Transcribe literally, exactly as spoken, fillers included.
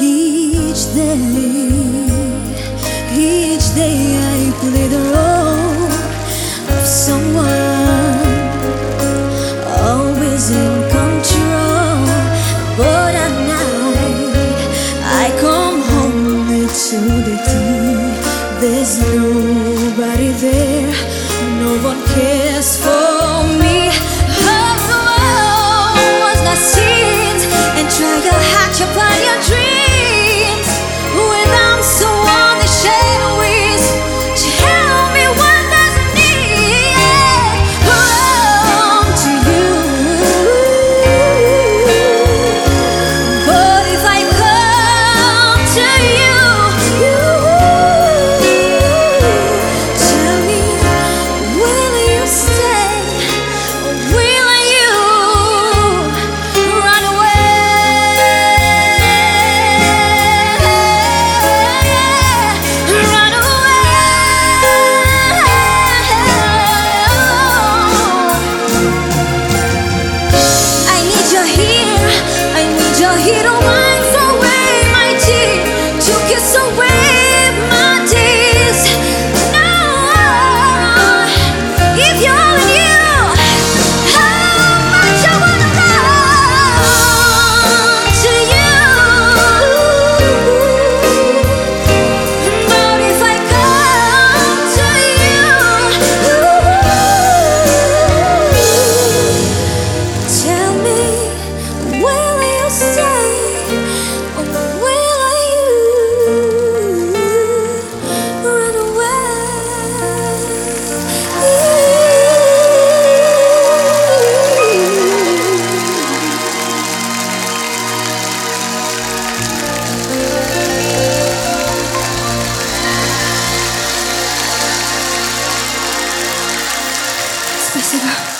Each day, each day I play the role of someone always in control. But at night I come home to the tea. There's nobody there, no one cares for me. Oh, oh, was not scenes and try to hatch upon your dreams without someone to share with. Tell me what does it need? Belong to you. But if I come to you, you tell me, will you stay or will you run away? Run away. I need you here, I need you here to wipe away my tears, to kiss away my tears. Now, if you're all in you, how much I wanna run to you. But if I come to you, tell me, will you stay or will you run away? Спасибо.